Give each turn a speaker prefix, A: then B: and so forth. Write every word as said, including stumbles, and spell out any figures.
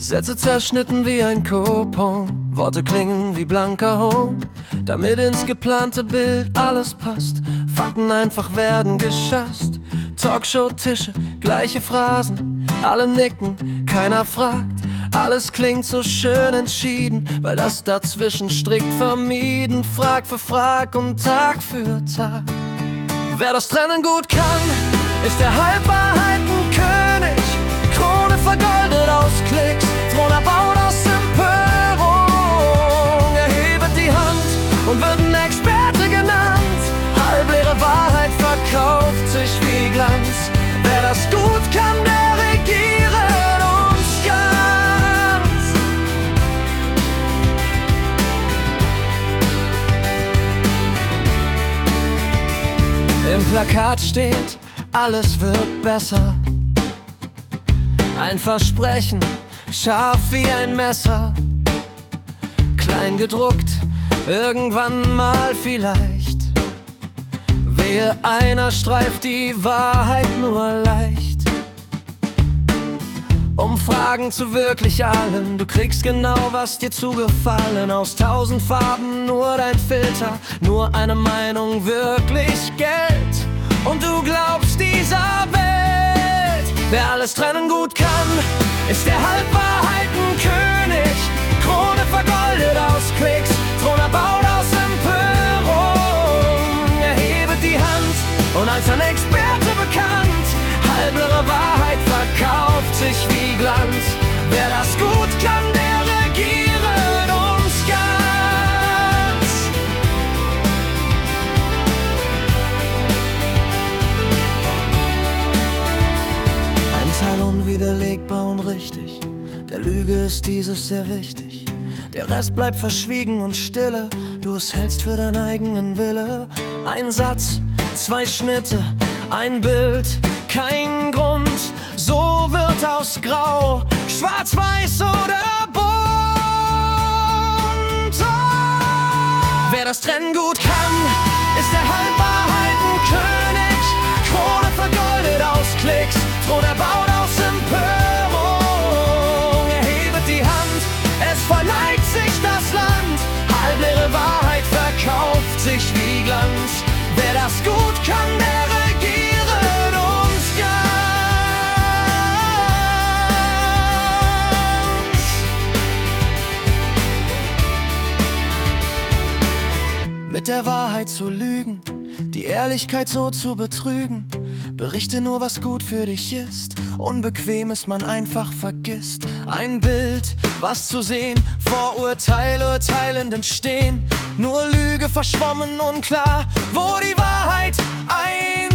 A: Sätze zerschnitten wie ein Coupon, Worte klingen wie blanker Hohn, damit ins geplante Bild alles passt. Fakten einfach werden geschasst. Talkshow-Tische, gleiche Phrasen, alle nicken, keiner fragt. Alles klingt so schön entschieden, weil das dazwischen strikt vermieden. Frag für Frag und Tag für Tag. Wer das Trennen gut kann, ist der Halbwahrheiten-König. Krone vergoldet aus Klicks, Thron erbaut aus Empörung. Erhebet die Hand und wird ein Experte genannt. Halbleere Wahrheit verkauft sich wie Glanz. Wer das gut kann, der regiert uns ganz. Im Plakat steht, alles wird besser. Ein Versprechen, scharf wie ein Messer. Klein gedruckt, irgendwann mal vielleicht. Wehe, einer streift die Wahrheit nur leicht. Umfragen zu wirklich allen, du kriegst genau, was dir zugefallen. Aus tausend Farben nur dein Filter, nur eine Meinung wirklich Geld. Und du glaubst dieser Welt. Wer alles trennen gut kann, ist der Halbwahrheiten-König. Krone vergoldet aus Klicks, Thron erbaut aus Empörung. Erhebet die Hand und als ein Experte bekannt. Halbleere Wahrheit verkauft sich wie Glanz. Wer das gut kann, der regiert uns ganz. Ein Teil unwiderlegbar und richtig, der Lüge ist dieses sehr wichtig. Der Rest bleibt verschwiegen und stille, du es hältst für deinen eigenen Wille. Ein Satz, zwei Schnitte, ein Bild, kein Grund. So wird aus Grau schwarz-weiß oder bunt. Oh. Wer das Trennen gut kann, ist der Halbwahrheiten-König. Krone vergoldet aus Klicks, Thron erbaut aus Empörung. Erhebet die Hand, es verneigt sich das Land. Halbleere Wahrheit verkauft sich wie Glanz. Wer das gut kann, der regiert uns ganz. Mit der Wahrheit zu lügen, die Ehrlichkeit so zu betrügen. Berichte nur, was gut für dich ist. Unbequemes man einfach vergisst. Ein Bild, was zu sehen, Vorurteile Urteilenden stehen. Nur Lüge verschwommen unklar, wo die Wahrheit ein